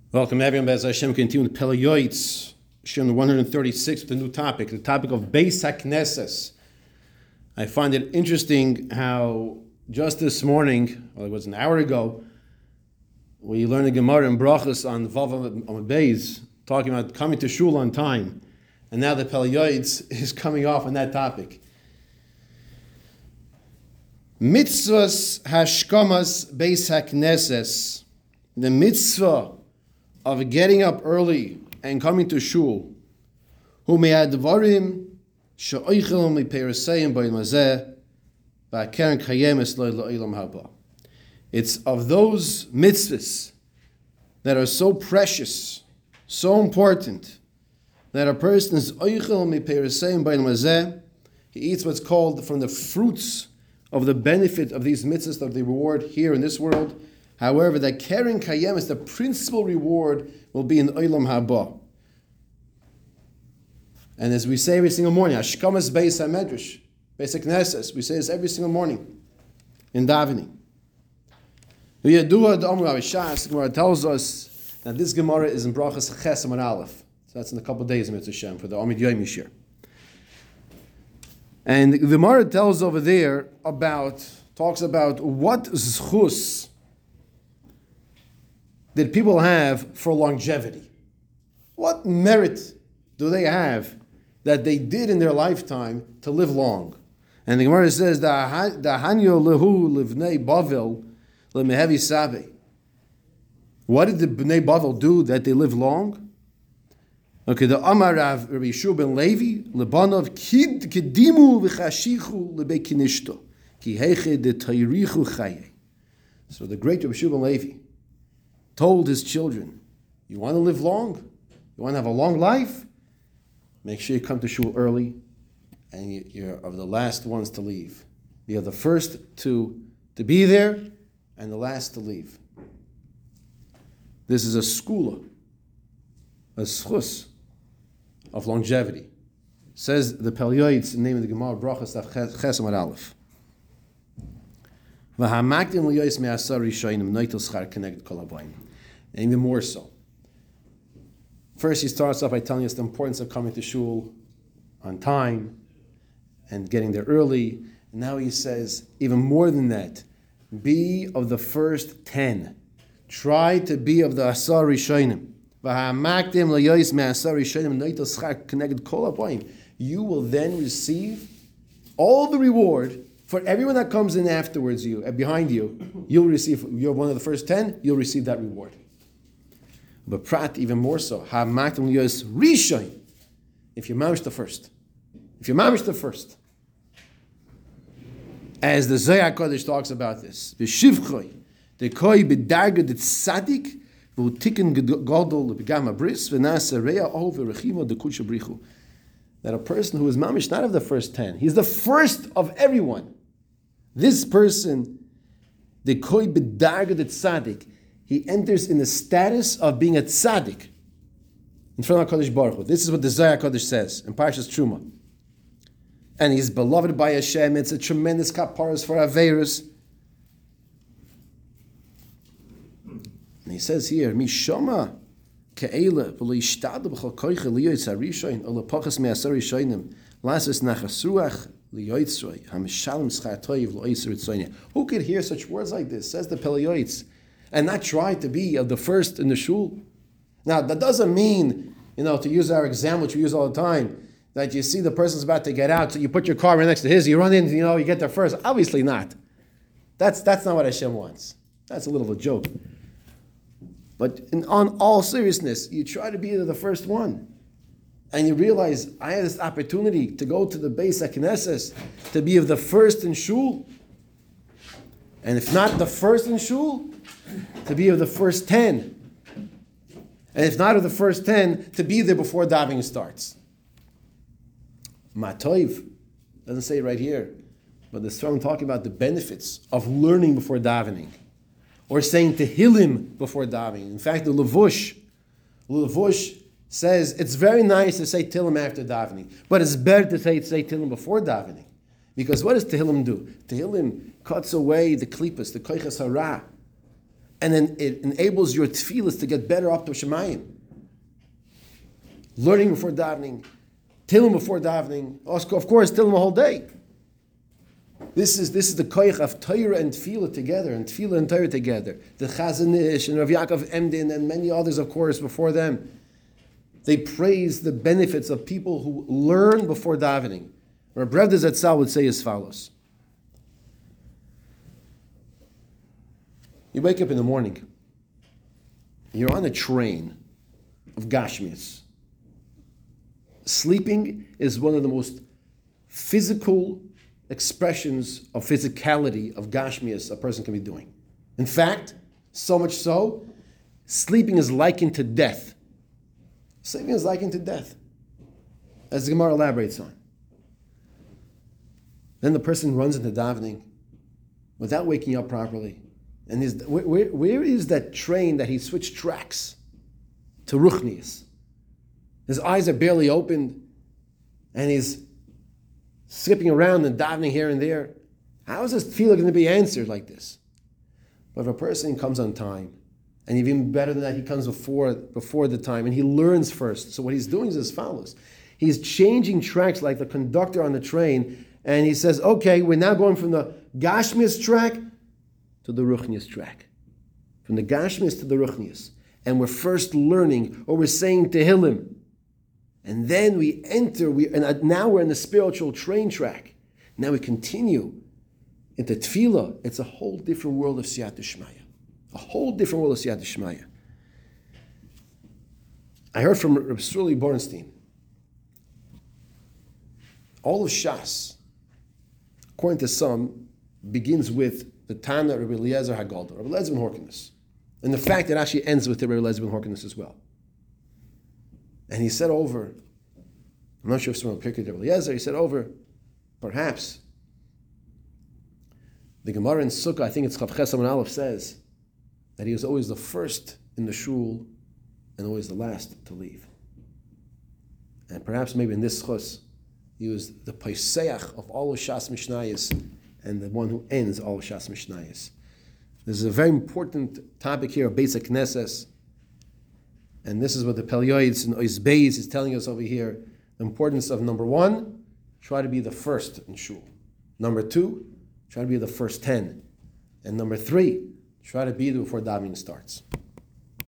Welcome everyone. Bez Hashem, continue with Pele Yoetz, Shem 136, with a new topic, the topic of Beis HaKnesses. I find it interesting how just this morning, well, it was an hour ago, we learned a Gemara in Brachos on Vav Beis, talking about coming to shul on time, and now the Pele Yoetz is coming off on that topic. Mitzvahs Hashkamas Beis HaKnesses, the mitzvah of getting up early and coming to shul. It's of those mitzvahs that are so precious, so important, that a person is he eats what's called from the fruits of the benefit of these mitzvahs, of the reward here in this world. However, that Keren Kayemis, the principal reward, will be in Olam Haba. And as we say every single morning, Hashkamas Beis HaMedrash, Beis HaKnesses, we say this every single morning in davening. The Gemara tells us that this Gemara is in Brachos Ches Amud Aleph. So that's in a couple of days, Mitzvah Shem, for the Amid Yom Yishir. And the Gemara tells over there talks about what zchus that people have for longevity. What merit do they have that they did in their lifetime to live long? And the Gemara says, "Dahanyo lehu livnei Bavel lemehevi sabe." What did the Bnei Bavel do that they live long? Okay, the Amar Rav Rabbi Yeshua ben Levi lebanov kid kedimu v'chashichu lebekinishto ki heiche de tayrichu chaye. So the great Rabbi Yeshua ben Levi told his children, you want to live long? You want to have a long life? Make sure you come to shul early, and you're of the last ones to leave. You're the first to be there, and the last to leave. This is a skula, a schus of longevity. Says the Pele Yoetz in the name of the Gemara Brachos Ches Amud Aleph. And even more so. First, he starts off by telling us the importance of coming to shul on time and getting there early. And now he says, even more than that, be of the first 10. Try to be of the Asar Rishonim. You will then receive all the reward for everyone that comes in afterwards, behind you. You're one of the first 10, you'll receive that reward. But prat, even more so, if you're mamish the first. If you're mamish the first. As the Zohar Kodesh talks about this, that a person who is mamish not of the first 10, he's the first of everyone. This person, the koi b'darga de tzaddik, he enters in the status of being a tzaddik in front of HaKadosh Baruch Hu. This is what the Zohar Kodesh says in Parshas Truma. And he's beloved by Hashem. It's a tremendous kaparas for Aveirus. And he says here, Mishama ke'ela v'lo yishtadu b'chol koiche liyoytz harishoyin o lepachas me'asar rishoyinim lasis nachasuach liyoytzroi hamishalim schar toiv lo'yisr ritzoyne. Who could hear such words like this? Says the Pele Yoetz, and not try to be of the first in the shul. Now, that doesn't mean, to use our example, which we use all the time, that you see the person's about to get out, so you put your car right next to his, you run in, you get there first. Obviously not. That's not what Hashem wants. That's a little of a joke. But on all seriousness, you try to be the first one. And you realize, I have this opportunity to go to the Beis HaKnesses, to be of the first in shul. And if not the first in shul, to be of the first 10. And if not of the first 10, to be there before davening starts. Matoiv doesn't say it right here, but the Sram talking about the benefits of learning before davening, or saying Tehillim before davening. In fact, the Levush says it's very nice to say Tehillim after davening, but it's better to say Tehillim before davening, because what does Tehillim do? Tehillim cuts away the klipas, the koichas hara, And then it enables your tefillas to get better up to Shemayim. Learning before davening, Tillim before davening, of course, Tillim the whole day. This is the koyach of Torah and Tefillah together, and Tefillah and Torah together. The Chazon Ish and Rav Yaakov Emden and many others, of course, before them. They praise the benefits of people who learn before davening. Reb Revda Zatzal would say as follows. You wake up in the morning, you're on a train of Gashmias. Sleeping is one of the most physical expressions of physicality of Gashmias a person can be doing. In fact, so much so, sleeping is likened to death. Sleeping is likened to death, as the Gemara elaborates on. Then the person runs into davening without waking up properly. And where is that train that he switched tracks to Ruchnius? His eyes are barely opened, and he's skipping around and davening here and there. How is this tefillah going to be answered like this? But if a person comes on time, and even better than that, he comes before the time, and he learns first. So what he's doing is as follows. He's changing tracks like the conductor on the train, and he says, okay, we're now going from the Gashmias track to the Ruchnius track. From the Gashmias to the Ruchnius. And we're first learning, or we're saying Tehillim. And then we enter, and now we're in the spiritual train track. Now we continue into Tefillah. It's a whole different world of Siyat Shmaya. A whole different world of Siyat Shmaya. I heard from Reb Sruli Bornstein. All of Shas, according to some, begins with the Tana Rabbi Eliezer Hagadol, Rabbi Eliezer ben Horkinus. And the fact that actually ends with the Rabbi Eliezer ben Horkinus as well. And he said over, I'm not sure if someone picked it, Rabbi Eliezer, he said over, perhaps, the Gemara in Sukkah, I think it's Chav Ches Amud Aleph, says that he was always the first in the shul and always the last to leave. And perhaps maybe in this chus, he was the Paiseach of all of Shas Mishnayos and the one who ends all of Shas Mishnayos. This is a very important topic here of Beis HaKnesses. And this is what the Pelyoids and Ois Beis is telling us over here. The importance of, number one, try to be the first in shul. Number two, try to be the first 10. And number three, try to be there before davening starts.